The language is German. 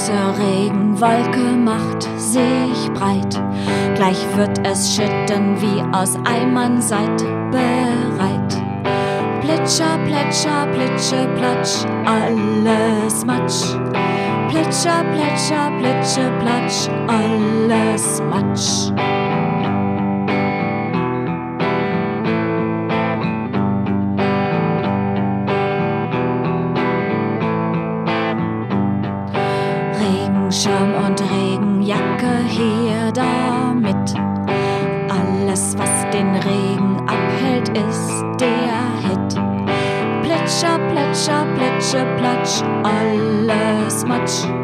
Regenwolke macht sich breit, gleich wird es schütten wie aus Eimern, seid bereit. Plitscher, plätscher, plitsche, platsch, alles Matsch. Plitscher, plätscher, plitsche, platsch, alles Matsch. Regenschirm und Regenjacke her damit. Alles, was den Regen abhält, ist der Hit. Plitscher, plätscher, plitsche, platsch, alles Matsch.